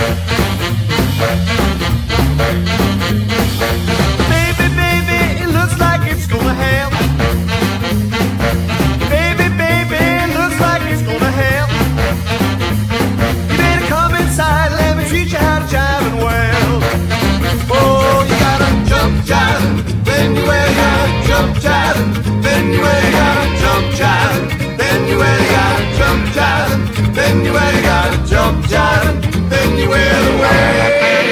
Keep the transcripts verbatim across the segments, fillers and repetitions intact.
Baby, baby, it looks like it's gonna happen. Baby, baby, it looks like it's gonna happen. You better come inside, let me teach you how to jive and well. Oh, you gotta jump jive, then you really gotta jump jive, then you really gotta jump jive, then you really gotta jump jive, then you really gotta jump jive, then you will away.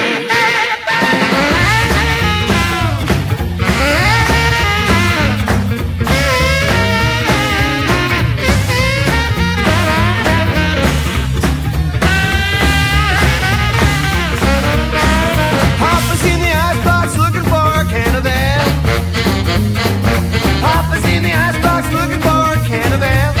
Papa's in the icebox looking for a can of ale. Papa's in the icebox looking for a can of ale.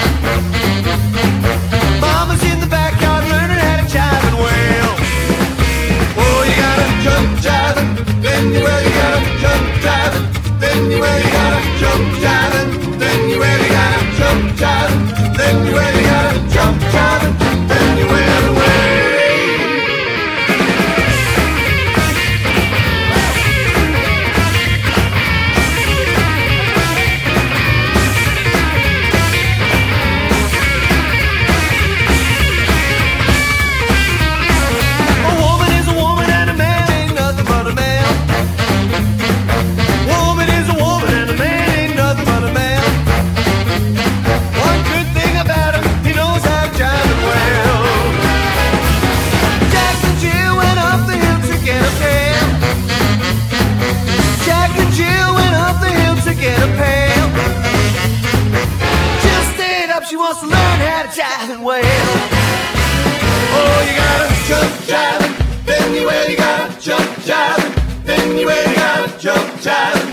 Mama's in the backyard learning how to jive and wail. Oh, you gotta jump jiving, then you really gotta jump jiving, then you really gotta jump jiving, then you really gotta jump jiving, then you really gotta jump jiving, then you will away. A woman is a woman and a man ain't nothing but a man. Woman is a woman and a man ain't nothing but a man. One good thing about him, he knows how to jive and well. Jack and Jill went up the hill to get a pail. Jack and Jill went up the hill to get a pail. Jill stayed up, she wants to learn how to jive and wail. Oh, you gotta jump jiving, then you really gotta jump jiving, then you really gotta jump jiving.